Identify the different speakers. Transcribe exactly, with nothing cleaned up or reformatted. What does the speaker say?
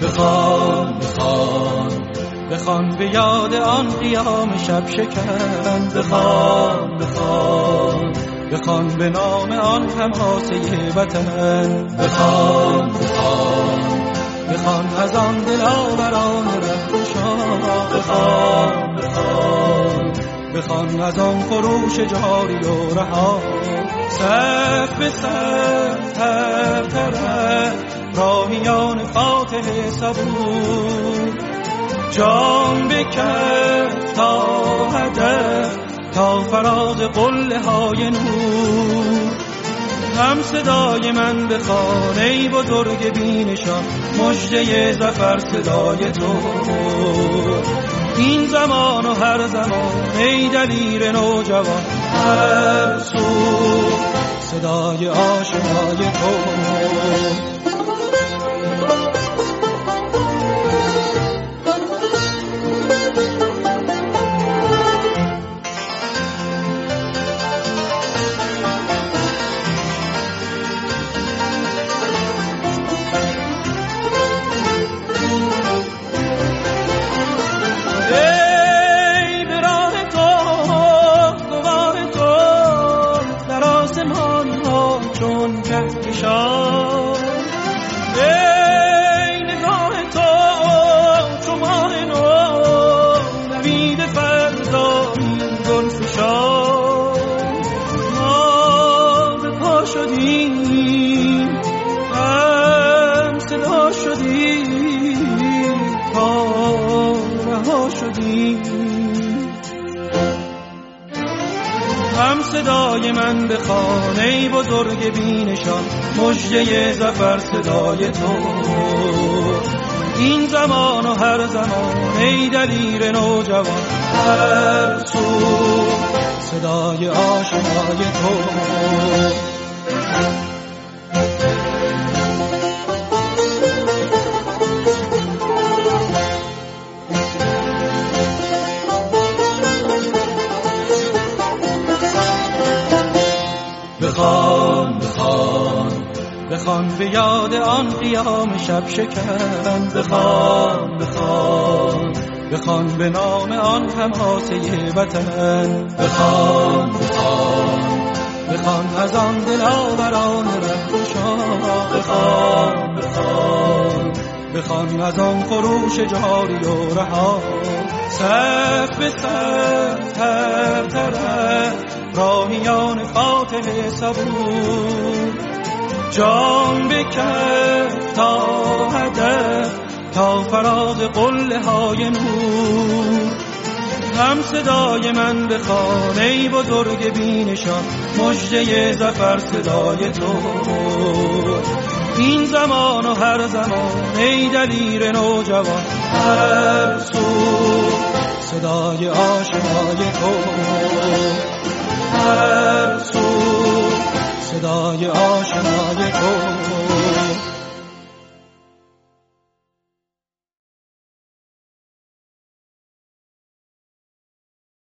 Speaker 1: بخوان بخوان بخوان به یاد آن قیام شب شکن، بخوان بخوان بخوان به نام آن تماسه وطن، بخوان بخوان بخوان از آن دلاوران رهگشا، بخوان بخوان بخوان از آن خروش جاری و رها. صف به صف تر تر راهیان فاتح صبور، جام بکف تا هدف تا فراز قله های نور. هم صدای من بخوان ای بزرگ بینشان، مژده ظفر صدای تو. این زمان و هر زمان ای دلیر نوجوان، هر سو صدای آشنای تو. ای نگاه تو چو ماه نو، نوید فردایی گل فشان. ما به پا شدیم هم صدا شدیم تا رها شدیم. هم صدای من بخوان ای بزرگ بینشان، مژده ظفر صدای تو. این زمان و هر زمان ای دلیر نوجوان، هر سو صدای آشنای تو. بخوان بخوان بخوان به یاد آن قیام شب شکن، بخوان بخوان بخوان به نام آن تماسه وطن، بخوان بخوان بخوان از آن دلاوران رهگشا، بخوان بخوان بخوان از آن خروش جاری و رها. صف به صف تر تر راهیان فاتح صبور، جام بکف تا هدف تا فراز قله های نور. هم صدای من بخوان ای بزرگ بینشان، مژده ظفر صدای تو. این زمان و هر زمان ای دلیر نوجوان، هر سو صدای آشنای تو.